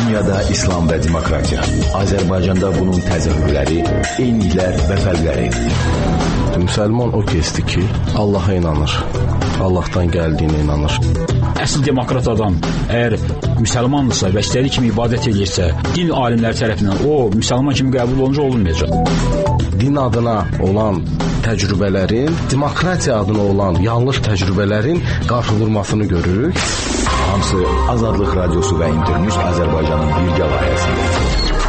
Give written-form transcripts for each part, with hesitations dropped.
Dünyada İslam və demokratiya. Azərbaycanda bunun təzahürləri, eyniliklər və fərqləri. Müsəlman o kəsdir ki, Allaha inanır. Allahdan gəldiyinə inanır. Əsl demokrat adam əgər müsəlmandırsa və istədiyi kimi ibadət edirsə, din alimləri tərəfindən o müsəlman kimi qəbul olunmayacaq. Din adına olan təcrübələrin, demokratiya adına olan yanlış təcrübələrin qarşıdurmasını görürük. Hamısı Azadlıq Radiosu və İnternews Azərbaycanın birgə layihəsində.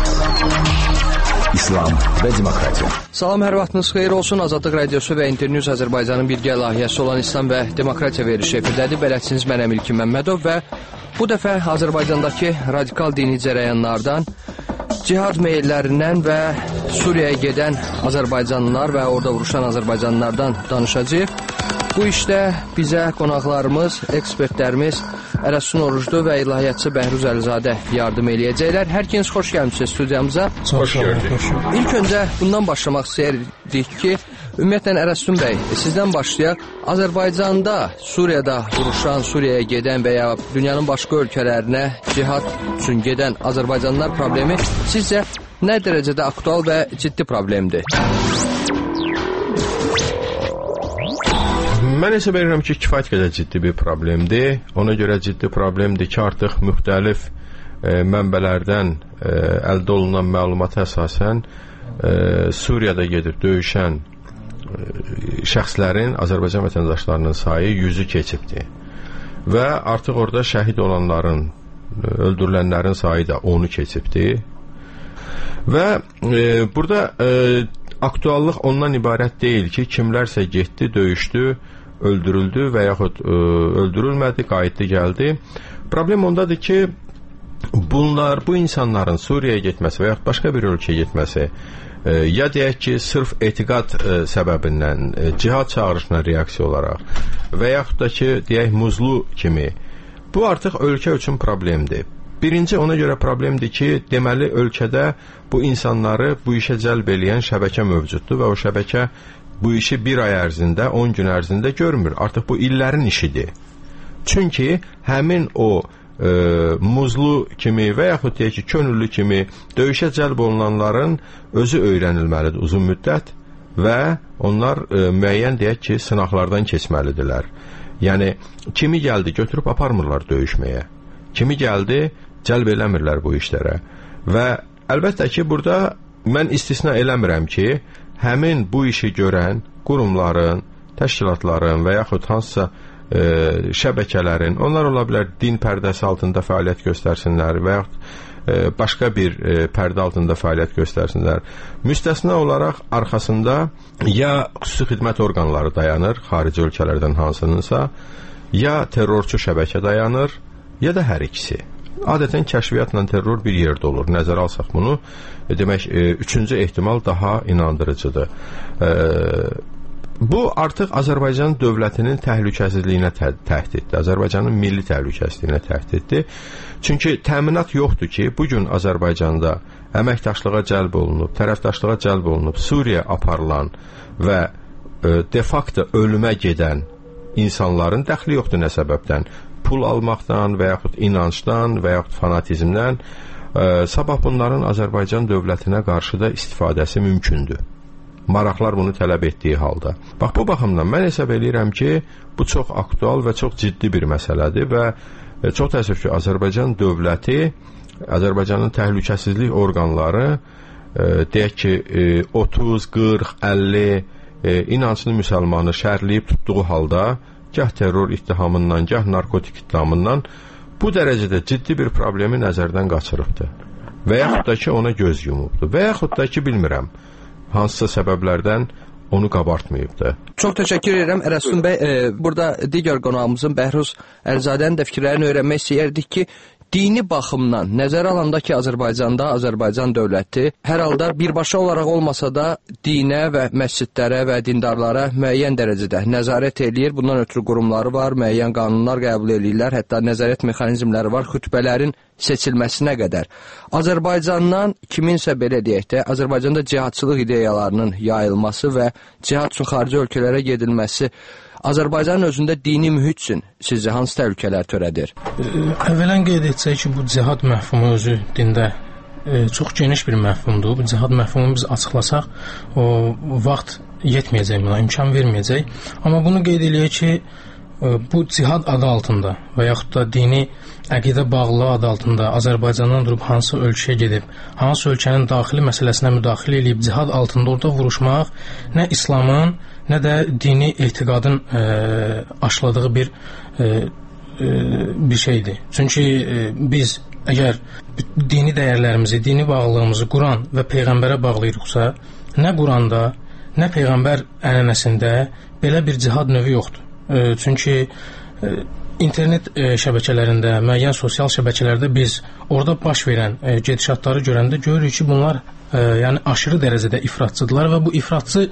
İslam və demokratiya. Salam, hər vaxtınız xeyir olsun. Azadlıq Radiosu və İnternews Azərbaycanın birgə layihəsi olan İslam və demokratiya verilişi efirdədir. Bələdçiniz mənəm İlkin Məmmədov və bu dəfə Azərbaycandakı radikal dini cərəyanlardan, cihad meyillərindən və Suriyaya gedən Azərbaycanlılar və orada vuruşan Azərbaycanlılardan danışacağıq. Bu işdə bizə qonaqlarımız, ekspertlərimiz Ərəsun Oruclu və ilahiyyatçı Bəhruz Əlizadə yardım eləyəcəklər. Hər ikiniz xoş gəlmişsiniz studiyamıza. Xoş gördük. İlk öncə bundan başlamaq istəyirdik ki, ümumiyyətlə Ərəsun bəy, sizdən başlayaq. Azərbaycanda, Suriyada vuruşan, Suriyaya gedən və ya dünyanın başqa ölkələrinə cihad üçün gedən Azərbaycanlılar problemi sizcə nə dərəcədə aktual və ciddi problemdir? Mən hesab edirəm ki, kifayət qədər ciddi bir problemdir. Ona görə ciddi problemdir ki, artıq müxtəlif mənbələrdən əldə olunan məlumata əsasən Suriyada gedib döyüşən şəxslərin, Azərbaycan vətəndaşlarının sayı 100-ü keçibdir. Və artıq orada şəhid olanların, öldürülənlərin sayı da 10-u keçibdir. Və burada aktuallıq ondan ibarət deyil ki, kimlərsə getdi, döyüşdü, öldürüldü və yaxud öldürülmədi, qayıtdı, gəldi. Problem ondadır ki, bu insanların Suriyaya getməsi və yaxud başqa bir ölkəyə getməsi, ya deyək ki, sırf etiqad səbəbindən, cihad çağırışına reaksiya olaraq və yaxud da ki, deyək, muzlu kimi, bu artıq ölkə üçün problemdir. Birinci, ona görə problemdir ki, deməli, ölkədə bu insanları bu işə cəlb eləyən şəbəkə mövcuddur və o şəbəkə bu işi bir ay ərzində, 10 gün ərzində görmür. Artıq bu illərin işidir. Çünki həmin o muzlu kimi və yaxud deyək ki, könüllü kimi döyüşə cəlb olunanların özü öyrənilməlidir uzun müddət və onlar müəyyən deyək ki, sınaqlardan keçməlidirlər. Yəni, kimi gəldi, götürüb aparmırlar döyüşməyə. Kimi gəldi, cəlb eləmirlər bu işlərə. Və əlbəttə ki, burada mən istisna eləmirəm ki, həmin bu işi görən qurumların, təşkilatların və yaxud hansısa şəbəkələrin, onlar ola bilər din pərdəsi altında fəaliyyət göstərsinlər və yaxud başqa bir pərdə altında fəaliyyət göstərsinlər. Müstəsna olaraq arxasında ya xüsusi xidmət orqanları dayanır, xarici ölkələrdən hansınınsa, ya terrorçu şəbəkə dayanır, ya da hər ikisi. Adətən kəşfiyyatla terror bir yerdə olur. Nəzərə alsaq bunu, demək, üçüncü ehtimal daha inandırıcıdır. Bu artıq Azərbaycan dövlətinin təhlükəsizliyinə təhdiddir. Azərbaycanın milli təhlükəsizliyinə təhdiddir. Çünki təminat yoxdur ki, bugün Azərbaycanda əməkdaşlığa cəlb olunub, tərəfdaşlığa cəlb olunub, Suriya aparılan və de facto ölümə gedən insanların dəxli yoxdur nə səbəbdən. Pul almaqdan və yaxud inancdan və yaxud fanatizmdən sabah bunların Azərbaycan dövlətinə qarşı da istifadəsi mümkündür. Maraqlar bunu tələb etdiyi halda. Bax, bu baxımdan mən hesab edirəm ki, bu çox aktual və çox ciddi bir məsələdir və çox təəssüf ki, Azərbaycan dövləti, Azərbaycanın təhlükəsizlik orqanları deyək ki, 30, 40, 50 inanclı müsəlmanı şərləyib tutduğu halda gah terror ittihamından, gah narkotik ittihamından bu dərəcədə ciddi bir problemi nəzərdən qaçırıbdır. Və yaxud da ki, ona göz yumubdur. Və yaxud da ki, bilmirəm, hansısa səbəblərdən onu qabartmayıbdır. Çox təşəkkür edirəm Ərəsun bəy. Burada digər qonağımızın Bəhruz Əlizadənin də fikirlərini öyrənmək istəyərdik ki, dini baxımdan nəzərə alanda ki, Azərbaycanda Azərbaycan dövləti hər halda birbaşa olaraq olmasa da dinə və məscidlərə və dindarlara müəyyən dərəcədə nəzarət eləyir. Bundan ötürü qurumları var, müəyyən qanunlar qəbul eləyirlər, hətta nəzarət mexanizmləri var xütbələrin seçilməsinə qədər. Azərbaycandan kiminsə belə deyək də, Azərbaycanda cihadçılıq ideyalarının yayılması və cihad üçün xarici ölkələrə gedilməsi Azərbaycanın özündə dini mühit üçün sizcə hansı təhlükələr törədir? Əvvələn qeyd etsək ki, bu cihad məfhumu özü dində çox geniş bir məfhumdur. Bu cihad məfhumunu biz açıqlasaq, o vaxt yetməyəcək buna, imkan verməyəcək. Amma bunu qeyd eləyək ki, bu cihad adı altında və yaxud da dini əqidə bağlılığı adı altında Azərbaycandan durub hansı ölkəyə gedib, hansı ölkənin daxili məsələsinə müdaxilə edib cihad altında orada vuruşmaq nə İslamın, nə də dini etiqadın aşıladığı bir şeydir. Çünki biz əgər dini dəyərlərimizi, dini bağlılığımızı Quran və Peyğəmbərə bağlayırıqsa, nə Quranda, nə Peyğəmbər ənənəsində belə bir cihad növü yoxdur. Çünki internet şəbəkələrində, müəyyən sosial şəbəkələrdə biz orada baş verən gedişatları görəndə görürük ki, bunlar yəni aşırı dərəcədə ifratçıdırlar və bu ifratçı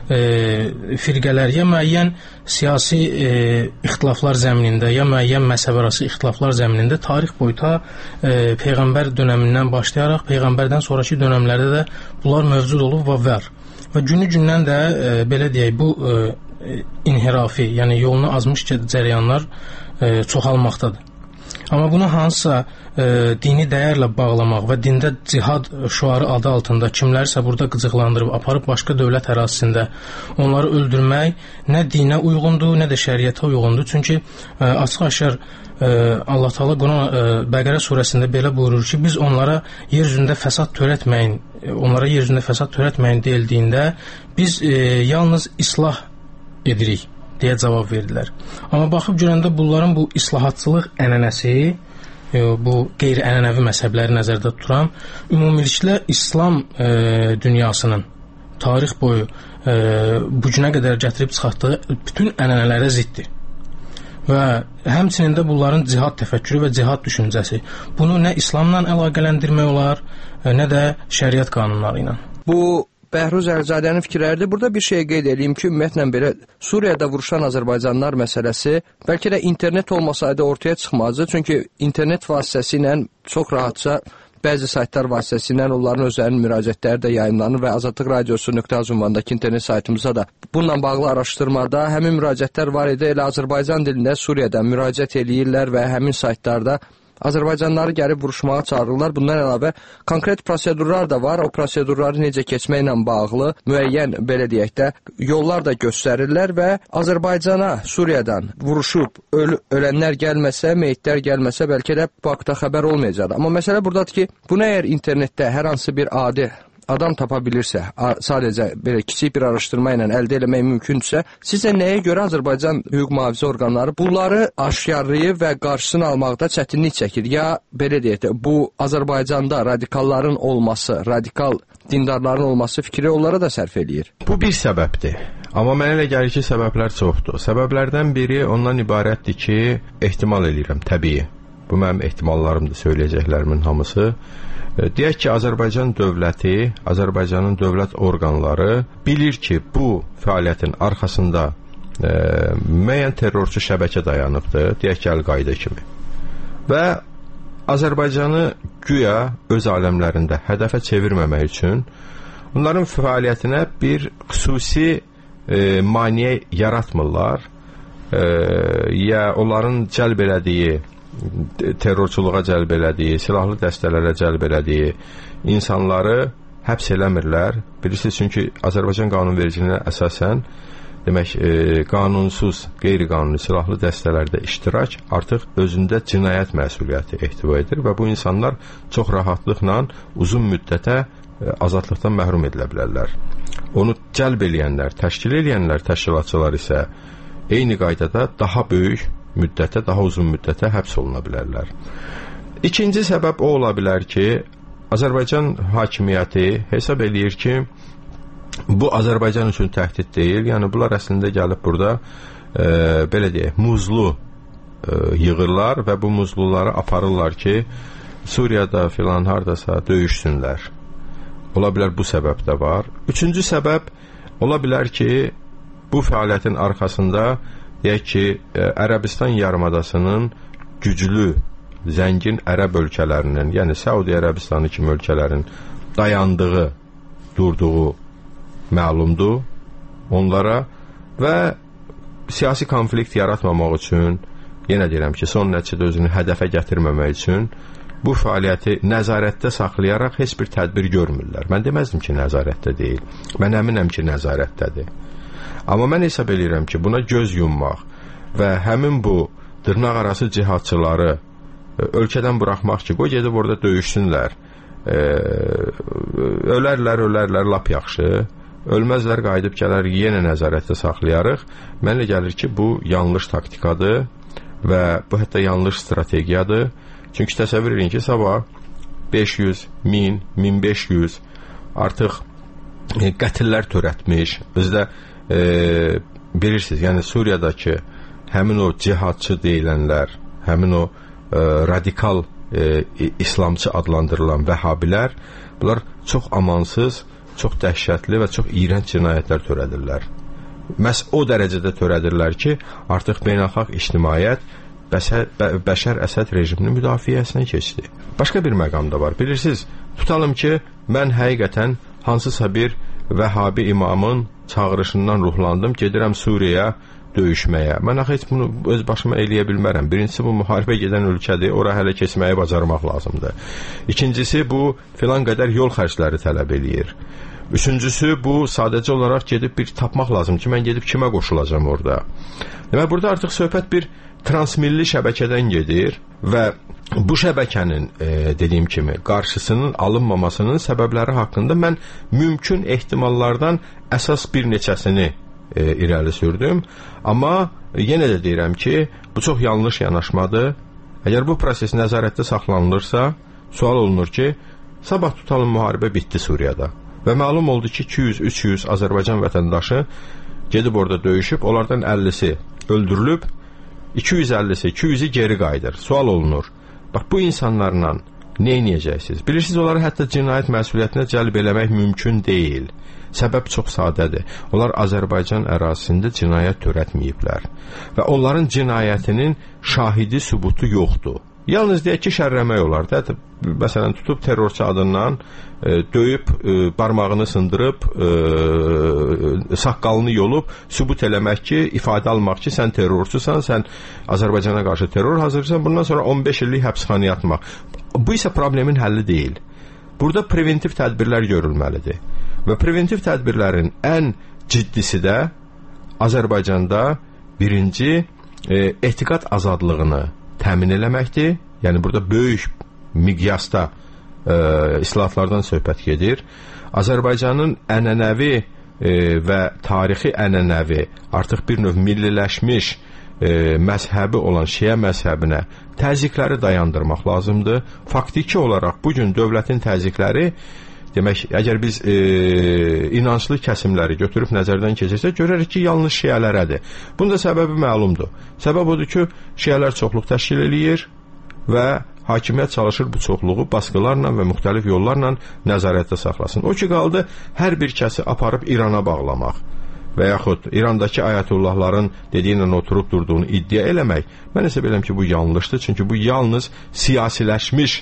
firqələr ya müəyyən siyasi ixtilaflar zəminində, ya müəyyən məzhəbərarası ixtilaflar zəminində tarix boyuta Peyğəmbər dönəmindən başlayaraq Peyğəmbərdən sonraki dönəmlərdə də bunlar mövcud olub və var. Və günü-gündən də belə deyək, bu inhirafi, yəni yolunu azmış cərəyanlar çoxalmaqdadır. Amma bunu hansısa dini dəyərlə bağlamaq və dində cihad şüarı adı altında kimlərsə burada qıcıqlandırıb aparıb başqa dövlət ərazisində onları öldürmək nə dinə uyğundur, nə də şəriətə uyğundur. Çünki açıq-aşkar Allah Taala Bəqərə surəsində belə buyurur ki, biz onlara yer üzündə fəsad törətməyin deyildiyində biz yalnız islah edirik deyə cavab verdilər. Amma baxıb görəndə bunların bu islahatçılıq ənənəsi, bu qeyri-ənənəvi məzhəbləri nəzərdə tuturam, ümumilikdə İslam dünyasının tarix boyu bu günə qədər gətirib çıxartdığı bütün ənənələrə ziddir. Və həmçinin də bunların cihad təfəkkürü və cihad düşüncəsi. Bunu nə İslamla əlaqələndirmək olar, nə də şəriət qanunları ilə. Bu Bəhruz Əlzadənin fikirləridir. Burada bir şey qeyd edeyim ki, ümumiyyətlə belə Suriyada vuruşan azərbaycanlılar məsələsi bəlkə də internet olmasaydı ortaya çıxmazdı. Çünki internet vasitəsilə çox rahatca bəzi saytlar vasitəsilə onların özlərinin müraciətləri də yayımlanır və Azadlıq Radiosu.az ünvanındakı internet saytımıza da bununla bağlı araşdırmada həmin müraciətlər var idi. Elə Azərbaycan dilində Suriyada müraciət eləyirlər və həmin saytlarda Azərbaycanlıları gəlib vuruşmağa çağırırlar. Bundan əlavə konkret prosedurlar da var. O prosedurları necə keçməklə bağlı müəyyən, belə deyək də, yollar da göstərirlər və Azərbaycana Suriyadan vuruşub ölənlər gəlməsə, meyitlər gəlməsə bəlkə də bu haqda xəbər olmayacaq. Amma məsələ buradadır ki, bunu əgər internetdə hər hansı bir adi adam tapa bilirsə, sadəcə belə kiçik bir araşdırma ilə əldə eləmək mümkündürsə, sizcə nəyə görə Azərbaycan hüquq mühafizə orqanları bunları aşkarlayıb və qarşısını almaqda çətinlik çəkir? Ya belə deyək də, bu Azərbaycanda radikalların olması, radikal dindarların olması fikri onlara da sərf eləyir? Bu bir səbəbdir. Amma mənə elə gəlir ki, səbəblər çoxdur. Səbəblərdən biri ondan ibarətdir ki, ehtimal eləyirəm, təbii. Bu mənim ehtimallarımdır, söyləyəcəklərimin hamısı. Deyək ki, Azərbaycan dövləti, Azərbaycanın dövlət orqanları bilir ki, bu fəaliyyətin arxasında müəyyən terrorçu şəbəkə dayanıbdır, deyək ki, Əl-Qaidə kimi. Və Azərbaycanı güya öz aləmlərində hədəfə çevirməmək üçün onların fəaliyyətinə bir xüsusi maneə yaratmırlar, ya onların cəlb elədiyi terrorçuluğa cəlb elədiyi, silahlı dəstələrə cəlb elədiyi insanları həbs eləmirlər. Bilirsiniz, çünki Azərbaycan qanunvericiliyinə əsasən demək, qanunsuz, qeyri-qanuni silahlı dəstələrdə iştirak artıq özündə cinayət məsuliyyəti ehtiva edir və bu insanlar çox rahatlıqla uzun müddətə azadlıqdan məhrum edilə bilərlər. Onu cəlb eləyənlər, təşkil eləyənlər, təşkilatçılar isə eyni qaydada daha böyük müddətə, daha uzun müddətə həbs oluna bilərlər. İkinci səbəb o ola bilər ki, Azərbaycan hakimiyyəti hesab eləyir ki, bu Azərbaycan üçün təhdid deyil. Yəni, bunlar əslində gəlib burada, belə deyək, muzlu yığırlar və bu muzluları aparırlar ki, Suriyada filan hardasa döyüşsünlər. Ola bilər bu səbəb də var. Üçüncü səbəb ola bilər ki, bu fəaliyyətin arxasında deyək ki, Ərəbistan yarımadasının güclü, zəngin ərəb ölkələrinin, yəni Səudi Ərəbistanı kimi ölkələrin dayandığı, durduğu məlumdur onlara və siyasi konflikt yaratmamaq üçün, yenə deyirəm ki, son nəticədə özünü hədəfə gətirməmək üçün bu fəaliyyəti nəzarətdə saxlayaraq heç bir tədbir görmürlər. Mən deməzdim ki, nəzarətdə deyil. Mən əminəm ki, nəzarətdədir. Amma mən hesab edirəm ki, buna göz yummaq və həmin bu dırnaqarası cihadçıları ölkədən buraxmaq ki, qoy gedib orada döyüşsünlər, ölərlər, lap yaxşı, ölməzlər, qayıdıb gələr, yenə nəzarətdə saxlayarıq. Mənə gəlir ki, bu yanlış taktikadır və bu hətta yanlış strategiyadır. Çünki təsəvvür edin ki, sabah 500, 1000, 1500 artıq qətillər törətmiş. Bizdə bilirsiniz, yəni Suriyadakı həmin o cihadçı deyilənlər, həmin o radikal İslamçı adlandırılan vəhabilər, bunlar çox amansız, çox dəhşətli və çox iyrənc cinayətlər törədirlər. Məhz o dərəcədə törədirlər ki, artıq beynəlxalq ictimaiyyət Bəşər Əsəd rejiminin müdafiəsinə keçdi. Başqa bir məqam da var. Bilirsiniz, tutalım ki, mən həqiqətən hansısa bir vəhabi imamın çağırışından ruhlandım, gedirəm Suriyaya döyüşməyə. Mən axı heç bunu öz başıma eləyə bilmərəm. Birincisi, bu müharibə gedən ölkədir, ora hələ keçməyi bacarmaq lazımdır. İkincisi, bu filan qədər yol xərcləri tələb eləyir. Üçüncüsü, bu sadəcə olaraq gedib bir tapmaq lazım ki, mən gedib kimə qoşulacam orada. Demək, burada artıq söhbət bir transmilli şəbəkədən gedir və bu şəbəkənin dediyim kimi qarşısının alınmamasının səbəbləri haqqında mən mümkün ehtimallardan əsas bir neçəsini irəli sürdüm. Amma yenə də deyirəm ki, bu çox yanlış yanaşmadır. Əgər bu proses nəzarətdə saxlanılırsa, sual olunur ki, sabah tutalım müharibə bitdi Suriyada və məlum oldu ki, 200-300 Azərbaycan vətəndaşı gedib orada döyüşüb, onlardan 50'si öldürülüb, 250'si, 200'i geri qayıdır. Sual olunur. Bax, bu insanlarla nə edəcəksiniz? Bilirsiniz, onları hətta cinayət məsuliyyətinə cəlb eləmək mümkün deyil. Səbəb çox sadədir. Onlar Azərbaycan ərazisində cinayət törətməyiblər və onların cinayətinin şahidi, sübutu yoxdur. Yalnız deyək ki, şərrəmək olar da. Məsələn, tutub terrorçu adından döyüb, barmağını sındırıb, saqqalını yolub, sübut eləmək ki, ifadə almaq ki, sən terrorçusan, sən Azərbaycana qarşı terror hazırsan, bundan sonra 15 illik həbsxanaya atmaq. Bu isə problemin həlli deyil. Burada preventiv tədbirlər görülməlidir. Və preventiv tədbirlərin ən ciddisi də Azərbaycanda birinci etiqad azadlığını təmin eləməkdir. Yəni burada böyük miqyasda islahatlardan söhbət gedir. Azərbaycanın ənənəvi və tarixi ənənəvi artıq bir növ milliləşmiş məzhəbi olan Şiə məzhəbinə təzyiqləri dayandırmaq lazımdır. Faktiki olaraq bugün dövlətin təzyiqləri, demək, əgər biz inanclı kəsimləri götürüb nəzərdən keçirsək, görərik ki, yalnız şiələrədir. Bunun da səbəbi məlumdur. Səbəb odur ki, şiələr çoxluq təşkil eləyir və hakimiyyət çalışır bu çoxluğu baskılarla və müxtəlif yollarla nəzarətdə saxlasın. O ki, qaldı hər bir kəsi aparıb İrana bağlamaq və yaxud İrandakı ayətullahların dediyi ilə oturub durduğunu iddia eləmək. Mən hesab edirəm ki, bu yanlışdır. Çünki bu yalnız siyasiləşmiş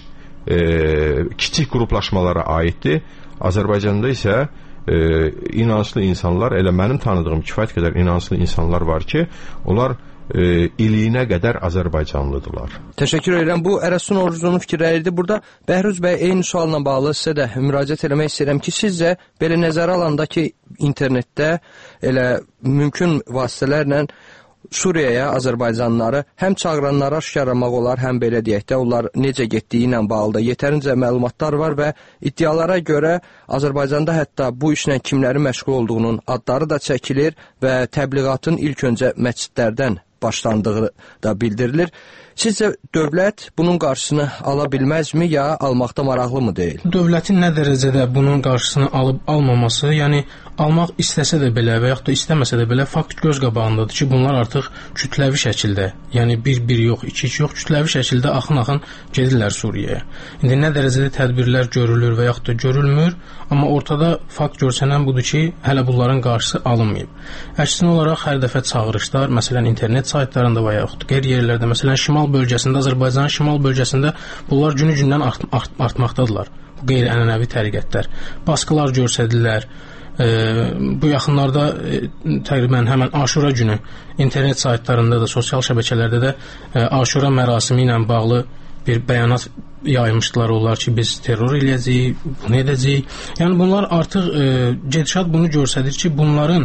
kiçik qruplaşmalara aiddir. Azərbaycanda isə inanclı insanlar, elə mənim tanıdığım kifayət qədər inanclı insanlar var ki, onlar iliyinə qədər Azərbaycanlıdırlar. Təşəkkür edirəm. Bu Ərəsun Orucunun fikirləridir. Burada Bəhruz bəy, eyni sualla bağlı sizə də müraciət eləmək istəyirəm ki, sizcə belə nəzərə alanda ki, internetdə elə mümkün vasitələrlə Suriyaya Azərbaycanlıları həm çağıranları aşkarlamaq olar, həm belə deyək də, onlar necə getdiyi ilə bağlı da yetərincə məlumatlar var və iddialara görə Azərbaycanda hətta bu işlə kimlərin məşğul olduğunun adları da çəkilir və təbliğatın ilk öncə məscidlərdən başlandığı da bildirilir. Sizcə dövlət bunun qarşısını ala bilməzmi, ya almaqda maraqlı mı deyil? Dövlətin nə dərəcədə bunun qarşısını alıb-almaması, yəni almaq istəsə də belə və yaxud da istəməsə də belə fakt göz qabağındadır ki, bunlar artıq kütləvi şəkildə, yəni bir yox, iki yox, kütləvi şəkildə axın-axın gedirlər Suriyaya. İndi nə dərəcədə tədbirlər görülür və yaxud da görülmür, amma ortada fakt görsənən budur ki, hələ bunların qarşısı alınmayıb. Əksinə olaraq hər dəfə çağırışlar, məsələn, internet saytlarında və yaxud qeyri yerlərdə, məsələn, şimal bölgəsində, Azərbaycanın şimal bölgəsində bunlar günü-gündən artmaqdadılar. Qeyri-ənənəvi təriqətlər. Baskılar göstərdilər, bu yaxınlarda təqribən həmən Aşura günü internet saytlarında da, sosial şəbəkələrdə də Aşura mərasimi ilə bağlı bir bəyanat yaymışdılar onlar ki, biz terror eləyəcəyik, bunu edəcəyik. Yəni bunlar artıq gedişat bunu göstərir ki, bunların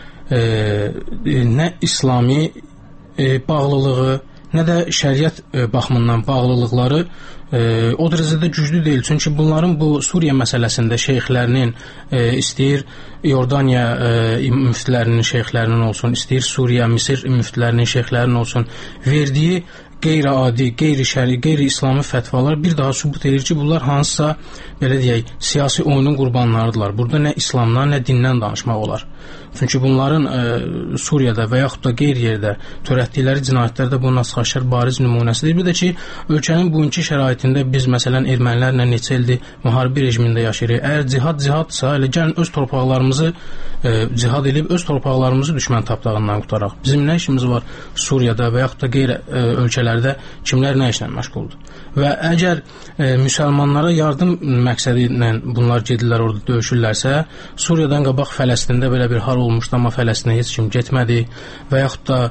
nə İslami bağlılığı, nə də şəriət baxımından bağlılıqları o dərəcədə güclü deyil. Çünki bunların bu Suriya məsələsində şeyxlərinin, istəyir Yordaniya müftülərinin şeyxlərinin olsun, istəyir Suriya, Misir müftülərinin şeyxlərinin olsun, verdiyi qeyri-adi, qeyri-şəri, qeyri-İslami fətvalar bir daha sübut edir ki, bunlar hansısa, belə deyək, siyasi oyunun qurbanlarıdırlar. Burada nə İslamdan, nə dindən danışmaq olar. Çünki bunların Suriyada və yaxud da qeyri-yerdə törətdikləri cinayətlərdə bunun açıq-aşkar bariz nümunəsidir. Bir də ki, ölkənin bugünkü şəraitində biz, məsələn, ermənilərlə neçə ildir müharibə rejimində yaşayırıq. Əgər cihaddsa, elə gəlin öz torpaqlarımızı cihad edib, öz torpaqlarımızı düşmən tapdağından qutaraq. Bizim nə işimiz var Suriyada və yaxud da qeyri ölkələrdə kimlər nə işlə məşğuldur? Və əgər müsəlmanlara yardım məqsədi ilə bunlar gedirlər, orada döyüşürlərsə, Suriyadan qabaq Fələstində belə bir hal olmuşdu, amma Fələstinə heç kim getmədi və yaxud da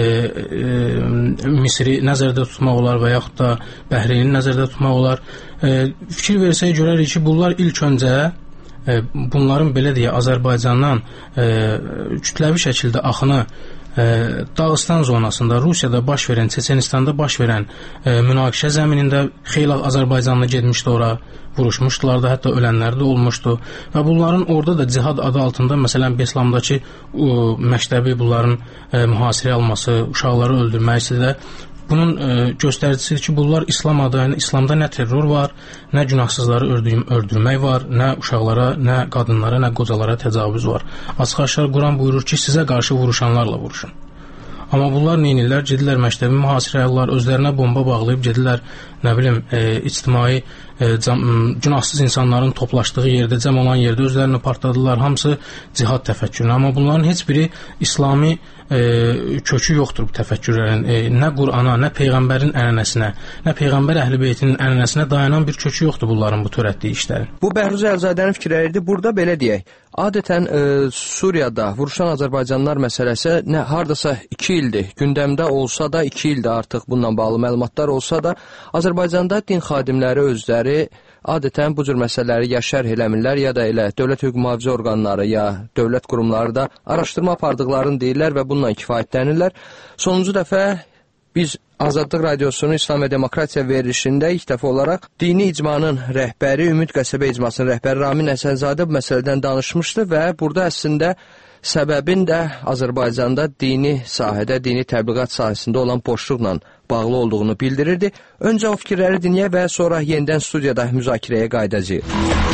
Misri nəzərdə tutmaq olar və yaxud da Bəhreyni nəzərdə tutmaq olar. Fikir versək görərik ki, bunlar ilk öncə bunların belə deyək Azərbaycandan kütləvi şəkildə axını Dağıstan zonasında, Rusiyada baş verən, Çeçenistanda baş verən münaqişə zəminində xeyli Azərbaycanlı getmişdi ora, vuruşmuşdular da, hətta ölənlər də olmuşdu və bunların orada da cihad adı altında, məsələn, Beslamdakı məktəbi bunların mühasirəyə alması, uşaqları öldürməsi də bunun göstəricisidir ki, bunlar İslam adayına, İslamda nə terror var, nə günahsızları öldürmək var, nə uşaqlara, nə qadınlara, nə qocalara təcavüz var. Açıq-aşkar Quran buyurur ki, sizə qarşı vuruşanlarla vuruşun. Amma bunlar neynirlər? Gedirlər məktəbi mühasirəyə alırlar, özlərinə bomba bağlayıb gedirlər, nə bilim, ictimai günahsız insanların toplaşdığı yerdə, cəm olan yerdə özlərini partladılar. Hamısı cihad təfəkkürünə. Amma bunların heç biri İslami kökü yoxdur bu təfəkkürlərin. Nə Qurana, nə Peyğəmbərin ənənəsinə, nə Peyğəmbər əhl-i-beytinin ənənəsinə dayanan bir kökü yoxdur bunların bu törətdiyi işlərin. Bu Bəhruz Əlzadənin fikirləridir. Burada belə deyək, adətən Suriyada vuruşan Azərbaycanlılar məsələsi hardasa 2 ildir. Gündəmdə olsa da 2 ildir artıq bununla bağlı məlumatlar olsa da Azərbaycanda din xadimləri özləri adətən bu cür məsələləri ya şərh eləmirlər, ya da elə dövlət hüquq mühafizə orqanları, ya dövlət qurumları da araşdırma apardığlarını deyirlər və bununla kifayətlənirlər. Sonuncu dəfə biz Azadlıq Radiosunun İslam və Demokratiya verilişində ilk dəfə olaraq dini icmanın rəhbəri, Ümid Qəsəbə icmasının rəhbəri Ramin Həsənzadə bu məsələdən danışmışdı və burada əslində səbəbin də Azərbaycanda dini sahədə, dini təbliğat sahəsində olan boşluqla bağlı olduğunu bildirirdi. Öncə o fikirləri dinləyə və sonra yenidən studiyada müzakirəyə qayıdacağıq.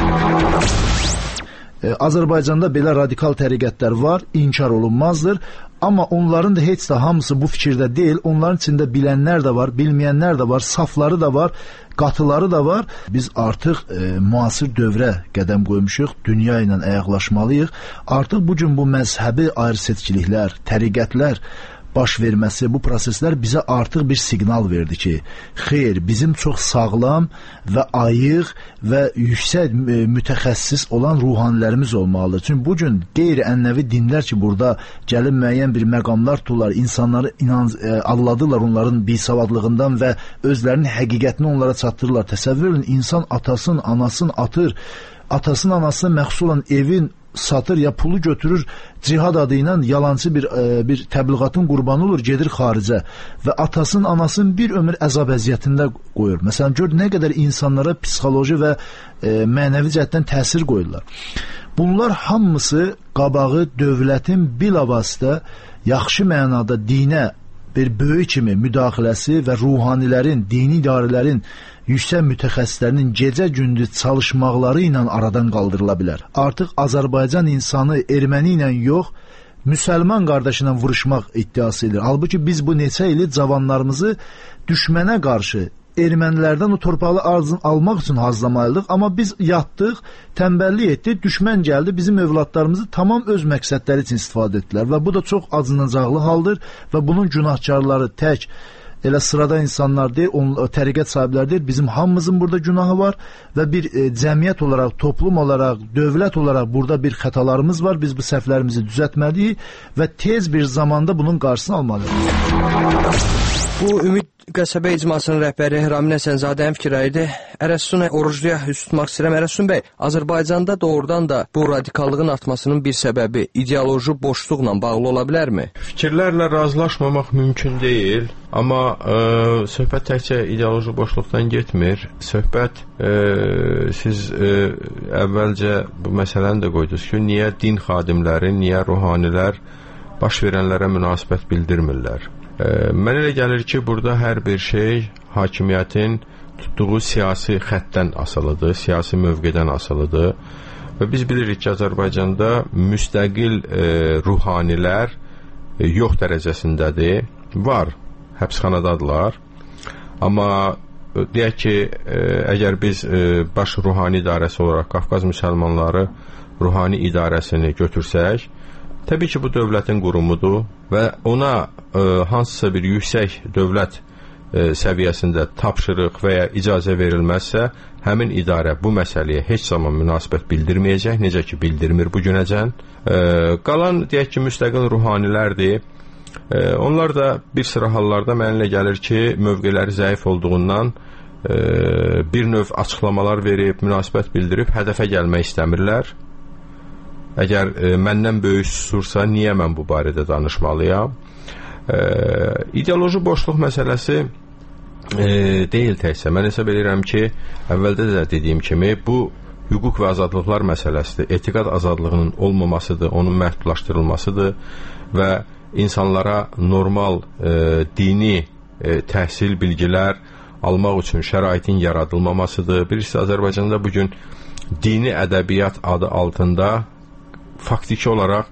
Azərbaycanda belə radikal təriqətlər var, inkar olunmazdır. Amma onların da heç də hamısı bu fikirdə deyil. Onların içində bilənlər də var, bilməyənlər də var, safları da var, qatıları da var. Biz artıq müasir dövrə qədəm qoymuşuq, dünya ilə əyaqlaşmalıyıq. Artıq bugün bu məzhəbi ayrı-seçkiliklər, təriqətlər baş verməsi, bu proseslər bizə artıq bir siqnal verdi ki, xeyr, bizim çox sağlam və ayıq və yüksək mütəxəssis olan ruhanilərimiz olmalıdır. Çünki bugün qeyri-ənəvi dinlər ki, burada gəlib müəyyən bir məqamlar tuturlar, insanları alladırlar onların bisavadlığından və özlərinin həqiqətini onlara çatdırırlar. Təsəvvür edin, insan atasının, anasını atır, atasının, anasına məxsus olan evin satır ya pulu götürür, cihad adı ilə yalancı bir təbliğatın qurbanı olur, gedir xaricə və atasının, anasının bir ömür əzab əziyyətində qoyur. Məsələn, gör nə qədər insanlara psixoloji və mənəvi cəhətdən təsir qoyurlar. Bunlar hamısı qabağı dövlətin bilavasitə yaxşı mənada dinə bir böyük kimi müdaxiləsi və ruhanilərin, dini idarələrin, yüksək mütəxəssislərinin gecə-gündüz çalışmaqları ilə aradan qaldırıla bilər. Artıq Azərbaycan insanı erməni ilə yox, müsəlman qardaşıyla vuruşmaq iddiası edir. Halbuki biz bu neçə ili cavanlarımızı düşmənə qarşı ermənilərdən o torpağı almaq üçün hazırlamalıydıq, amma biz yatdıq, tənbəllik etdik, düşmən gəldi, bizim övladlarımızı tamam öz məqsədləri üçün istifadə etdilər və bu da çox acınacaqlı haldır və bunun günahkarları tək elə sırada insanlar deyil, təriqət sahibləri deyil. Bizim hamımızın burada günahı var və bir cəmiyyət olaraq, toplum olaraq, dövlət olaraq burada bir xətalarımız var. Biz bu səhvlərimizi düzəltməliyik və tez bir zamanda bunun qarşısını almalıyıq. Bu Ümid qəsəbə icmasının rəhbəri Ramin Həsənzadənin fikirləri idi. Ərəssun orucluya üst tutmaq istəyirəm. Ərəssun bəy, Azərbaycanda doğrudan da bu radikallığın artmasının bir səbəbi ideoloji boşluqla bağlı ola bilərmi? Fikirlərlə razılaşmamaq mümkün deyil, amma söhbət təkcə ideoloji boşluqdan getmir. Söhbət siz əvvəlcə bu məsələni də qoydunuz ki, niyə din xadimləri, niyə ruhanilər baş verənlərə münasibət bildirmirlər? Mənə elə gəlir ki, burada hər bir şey hakimiyyətin tutduğu siyasi xəttdən asılıdır, siyasi mövqedən asılıdır və biz bilirik ki, Azərbaycanda müstəqil ruhanilər yox dərəcəsindədir, var, həbsxanadadırlar, amma deyək ki, əgər biz baş ruhani idarəsi olaraq Qafqaz müsəlmanları ruhani idarəsini götürsək, təbii ki, bu dövlətin qurumudur və ona hansısa bir yüksək dövlət səviyyəsində tapşırıq və ya icazə verilməzsə, həmin idarə bu məsələyə heç zaman münasibət bildirməyəcək, necə ki, bildirmir bu günəcən. Qalan, deyək ki, müstəqil ruhanilərdir. Onlar da bir sıra hallarda mənə elə gəlir ki, mövqeləri zəif olduğundan bir növ açıqlamalar verib, münasibət bildirib, hədəfə gəlmək istəmirlər. Əgər məndən böyük susursa, niyə mən bu barədə danışmalıyam? İdeoloji boşluq məsələsi deyil təkcə. Mən hesab edirəm ki, əvvəldə də dediyim kimi, bu hüquq və azadlıqlar məsələsidir. Etiqad azadlığının olmamasıdır, onun məhdudlaşdırılmasıdır və insanlara normal dini təhsil, bilgilər almaq üçün şəraitin yaradılmamasıdır. Birisi Azərbaycanda bugün dini ədəbiyyat adı altında faktiki olaraq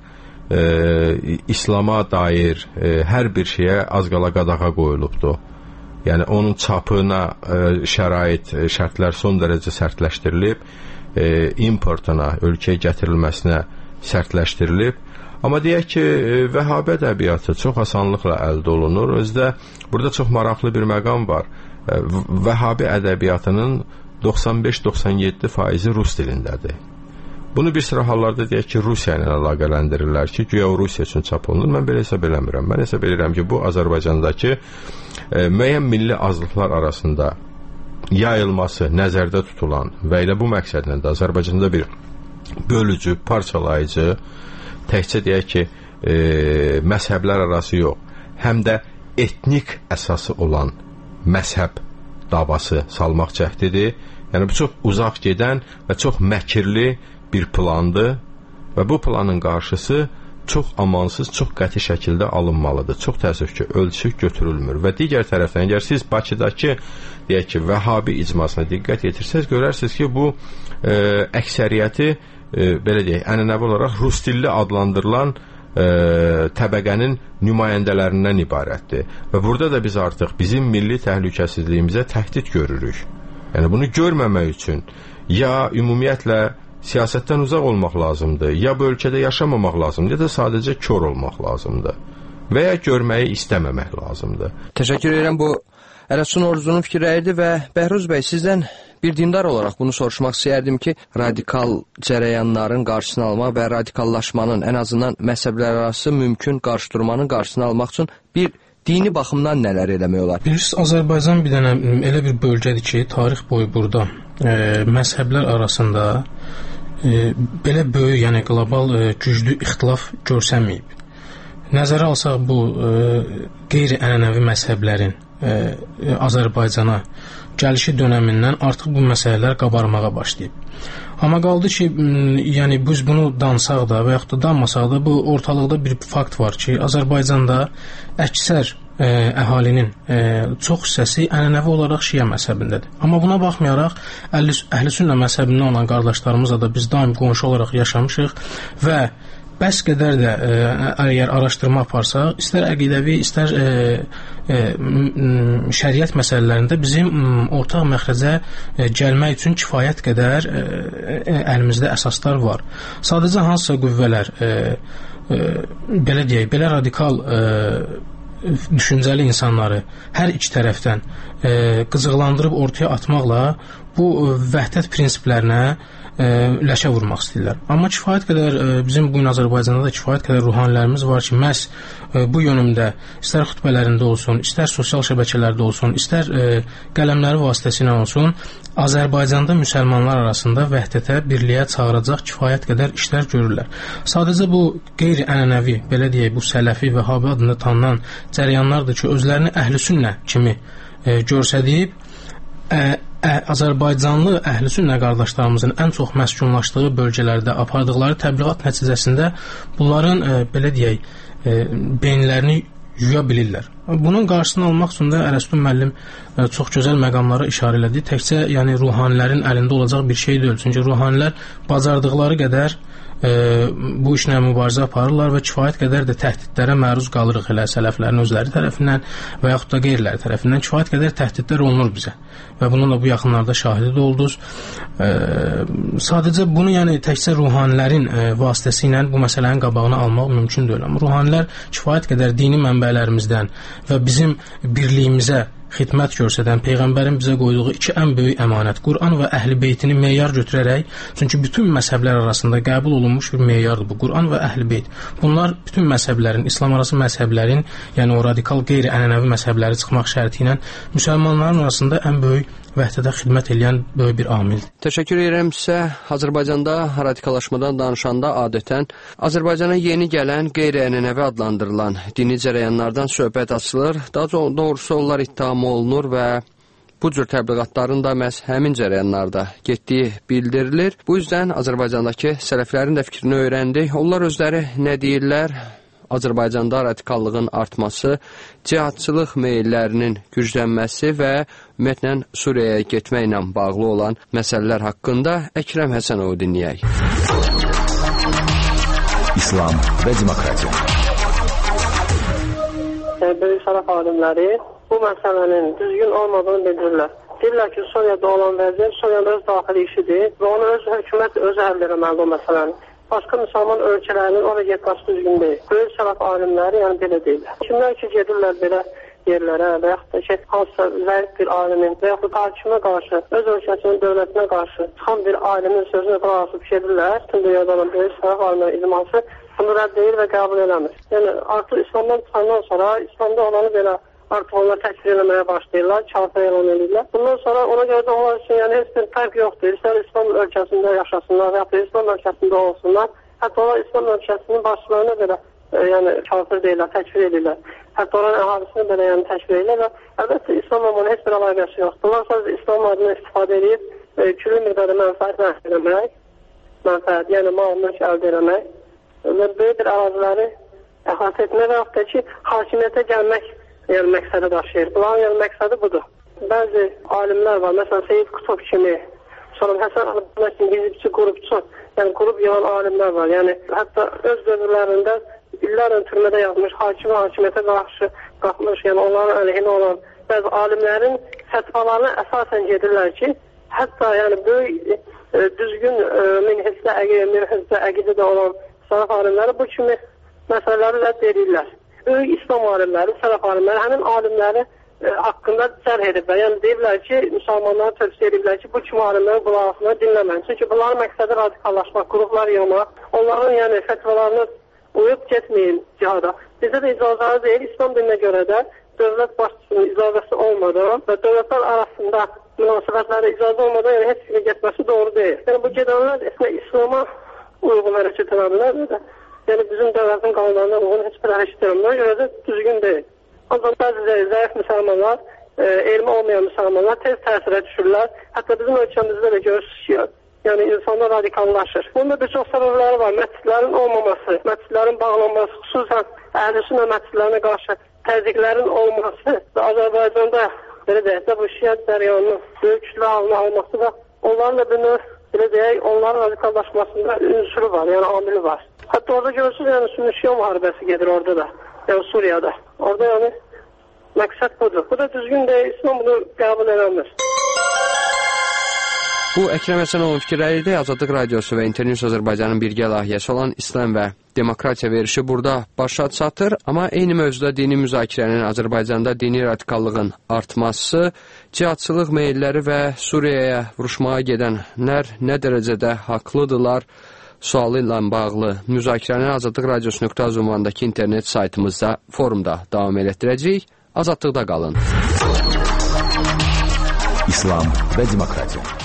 İslama dair hər bir şeyə az qala qadağa qoyulubdur. Yəni onun çapına şərait, şərtlər son dərəcə sərtləşdirilib, importuna, ölkəyə gətirilməsinə sərtləşdirilib. Amma deyək ki, Vəhabi ədəbiyyatı çox asanlıqla əldə olunur. Özdə burada çox maraqlı bir məqam var. Vəhabi ədəbiyyatının 95-97% rus dilindədir. Bunu bir sıra hallarda deyək ki, Rusiya ilə əlaqələndirirlər ki, güya Rusiya üçün çap olunur. Mən belə hesab eləmirəm. Mən hesab edirəm ki, bu Azərbaycandakı müəyyən milli azlıqlar arasında yayılması nəzərdə tutulan və elə bu məqsədlə də Azərbaycanda bir bölücü, parçalayıcı, təkcə deyək ki, məzhəblər arası yox, həm də etnik əsası olan məzhəb davası salmaq cəhdidir. Yəni, bu çox uzaq gedən və çox məkirli bir plandır və bu planın qarşısı çox amansız, çox qəti şəkildə alınmalıdır. Çox təəssüf ki, ölçü götürülmür və digər tərəfdən, əgər siz Bakıdakı, deyək ki, Vəhabi icmasına diqqət yetirsəz, görərsiniz ki, bu əksəriyyəti, belə deyək, ənənəvi olaraq rus dilli adlandırılan təbəqənin nümayəndələrindən ibarətdir. Və burada da biz artıq bizim milli təhlükəsizliyimizə təhdid görürük. Yəni, bunu görməmək üçün ya ümumiyyətlə siyasətdən uzaq olmaq lazımdır, ya bu ölkədə yaşamamaq lazımdır, ya da sadəcə kör olmaq lazımdır və ya görməyi istəməmək lazımdır. Təşəkkür edirəm. Bu Ərəssun Orucunun fikirləridir və Bəhruz bəy, sizdən bir dindar olaraq bunu soruşmaq istəyərdim ki, radikal cərəyanların qarşısını almaq və radikallaşmanın, ən azından məzhəblər arası mümkün qarşıdurmanın qarşısını almaq üçün bir dini baxımdan nələr eləmək olar? Bilirsiniz, Azərbaycan bir dənə elə bir bölgədir ki, tarix boyu burada məzhəblər arasında belə böyük, yəni qlobal güclü ixtilaf görsənməyib. Nəzərə alsaq bu qeyri-ənənəvi məzhəblərin Azərbaycana gəlişi dönəmindən artıq bu məsələlər qabarmağa başlayıb. Amma qaldı ki, yəni biz bunu dansaq da və yaxud da danmasaq da, bu ortalıqda bir fakt var ki, Azərbaycanda əksər əhalinin çox hissəsi ənənəvi olaraq Şiə məzhəbindədir. Amma buna baxmayaraq, Əhlüsünnə məzhəbindən olan qardaşlarımızla da biz daim qonşu olaraq yaşamışıq və bəs qədər də əgər araşdırma aparsaq, istər əqidəvi, istər şəriət məsələlərində bizim ortaq məxrəcə gəlmək üçün kifayət qədər əlimizdə əsaslar var. Sadəcə hansısa qüvvələr belə deyək, belə radikal düşüncəli insanları hər iki tərəfdən qıcıqlandırıb ortaya atmaqla bu vəhdət prinsiplərinə ləşə vurmaq istəyirlər. Amma kifayət qədər bizim bu gün Azərbaycanda da kifayət qədər ruhanilərimiz var ki, məhz bu yönümdə istər xutbələrində olsun, istər sosial şəbəkələrdə olsun, istər qələmləri vasitəsilə olsun, Azərbaycanda müsəlmanlar arasında vəhdətə, birliyə çağıracaq kifayət qədər işlər görürlər. Sadəcə bu qeyri-ənənəvi, belə deyək, bu sələfi və Vəhabi adında tanınan cərəyanlardır ki, özlərini əhlüsünnə kimi görsədib, Azərbaycanlı əhlüsünnə qardaşlarımızın ən çox məskunlaşdığı bölgələrdə apardıqları təbliğat nəticəsində bunların belə deyək beyinlərini yuya bilirlər. Bunun qarşısını almaq üçün də Ərəstun müəllim çox gözəl məqamlara işarə elədi. Təkcə yəni ruhanilərin əlində olacaq bir şey deyil. Çünki ruhanilər bacardıqları qədər bu işlə mübarizə aparırlar və kifayət qədər də təhdidlərə məruz qalırıq, elə sələflərin özləri tərəfindən və yaxud da qeyriləri tərəfindən kifayət qədər təhdidlər olunur bizə və bunun da bu yaxınlarda şahidi də oldunuz. Sadəcə bunu yəni təkcə ruhanilərin vasitəsilə bu məsələnin qabağını almaq mümkün deyil. Amma ruhanilər kifayət qədər dini mənbələrimizdən və bizim birliyimizə xidmət göstərən Peyğəmbərin bizə qoyduğu iki ən böyük əmanət, Quran və Əhl-i Beytini meyar götürərək, çünki bütün məzhəblər arasında qəbul olunmuş bir meyardır bu, Quran və Əhl-i Beyt. Bunlar bütün məzhəblərin, İslam arası məzhəblərin, yəni o radikal qeyri-ənənəvi məzhəbləri çıxmaq şərti ilə müsəlmanların arasında ən böyük vəhdətə xidmət edən böyük bir amildir. Təşəkkür edirəm sizə. Azərbaycanda radikallaşmadan danışanda adətən Azərbaycana yeni gələn qeyri-ənənəvi adlandırılan dini cərəyanlardan söhbət açılır. Daha doğrusu onlar ittiham olunur və bu cür təbliğatların da məhz həmin cərəyanlarda getdiyi bildirilir. Bu yüzdən Azərbaycandakı sələflərin də fikrini öyrəndik. Onlar özləri nə deyirlər? Azərbaycanda radikallığın artması, cihadçılıq meyillərinin güclənməsi və ümumiyyətlə Suriyaya getməklə bağlı olan məsələlər haqqında Əkrəm Həsənovu dinləyək. İslam və demokratiya. Böyük səraf alimləri bu məsələnin düzgün olmadığını bildirirlər. Deyirlər ki, Suriyada olan vəziyyət Suriyanın öz daxili işidir və onu öz hökumət özü həll etməlidir o məsələni. Başqa müsəlman ölkələrinin oraya getməsi düzgün deyil. Böyük sələf alimləri yəni belə deyirlər. Kimlər ki gedirlər belə yerlərə və yaxud da ki, hansısa zəif bir alimin və yaxud da hakimə qarşı, öz ölkəsinin dövlətinə qarşı çıxan bir alimin sözünə qulaq asıb gedirlər. Bütün dünyada olan böyük sələf alimləri icması bunu rədd edir və qəbul eləmir. Yəni artıq İslamdan çıxandan sonra İslamda olanı belə artıq onlar təkfir eləməyə başlayırlar, kafir elan edirlər. Bundan sonra ona görə də onlar üçün yəni heç bir fərq yoxdur. İstər İslam ölkəsində yaşasınlar və ya İslam ölkəsində olsunlar. Hətta onlar İslam ölkəsinin başçılarına belə yəni kafir deyirlər, təkfir edirlər. Hətta oranın əhalisini belə yəni təkfir edirlər və əlbəttə İslamla bunun heç bir əlaqəsi yoxdur. Bunlar sadəcə İslam adını istifadə edib külli miqdarda mənfəət əldə etmək, mənfəət, yəni mal-mülk əldə etmək və böyük bir əraziləri əhatə etmək və yaxud da ki, hakimiyyətə gəlmək yəni məqsədə daşıyır. Bunların yəni məqsədi budur. Bəzi alimlər var, məsələn Seyyid Qutub kimi, sonra Həsən Əlbəndə kimi hizbçi, qrupçu, yəni qrup yığan alimlər var. Yəni hətta öz dövrlərində illərlə türmədə yatmış, hakimiyyətə qarşı qalxmış, yəni onların əleyhinə olan bəzi alimlərin fətvalarına əsasən gedirlər ki, hətta yəni böyük düzgün minhecdə əqidədə olan sələf alimləri bu kimi məsələləri rədd edirlər. Böyük İslam alimləri, sələf alimləri həmin alimləri haqqında cərh ediblər. Yəni deyiblər ki, müsəlmanlara tövsiyə ediblər ki, bu kimi alimlərin qulağına dinləməyin. Çünki bunların məqsədi radikallaşmaq, qruplar yığmaq, onların yəni fətvalarına uyub getməyin cihada. Bizə də icazəli deyil, İslam dininə görə də dövlət başçısının icazəsi olmadan və dövlətlər arasında münasibətlərə icazə olmadan yəni heç kimi getməsi doğru deyil. Yəni bu gedənlər İslama uyğun hərəkət edənlər də yəni bizim dövlətin qanunlarına uyğun heç bir hərəkət edənlər görə də düzgün deyil. Ancaq bəzi zəif müsəlmanlar, elmi olmayan müsəlmanlar tez təsirə düşürlər. Hətta bizim ölkəmizdə də görürsünüz ki, yəni insanlar radikallaşır. Bunun da bir çox səbəbləri var. Məscidlərin olmaması, məscidlərin bağlanması, xüsusən əhlüsünnə məscidlərinə qarşı təzyiqlərin olması və Azərbaycanda belə deyək də bu şiət cərəyanının böyük kütlə halına alması və onların da bir növ belə deyək, onların radikallaşmasında ünsürü var, yəni amili var. Hətta orada görürsünüz, yəni Sünni-Şiə müharibəsi gedir orada da, yəni Suriyada. Orada yəni məqsəd budur. Bu da düzgün deyil, İslam bunu qəbul edəmir. Bu Əkrəm Həsənovun fikirləri idi. Azadlıq Radiosu və İnternews Azərbaycanın birgə layihəsi olan İslam və Demokratiya verilişi burada başa çatır. Amma eyni mövzuda dini müzakirənin Azərbaycanda dini radikallığın artması, cihadçılıq meyilləri və Suriyaya vuruşmağa gedənlər nə dərəcədə haqlıdırlar sualı ilə bağlı müzakirəni Azadlıq Radiosu.az ünvanındakı internet saytımızda, forumda davam etdirəcəyik. Azadlıqda qalın. İslam və Demokratiya.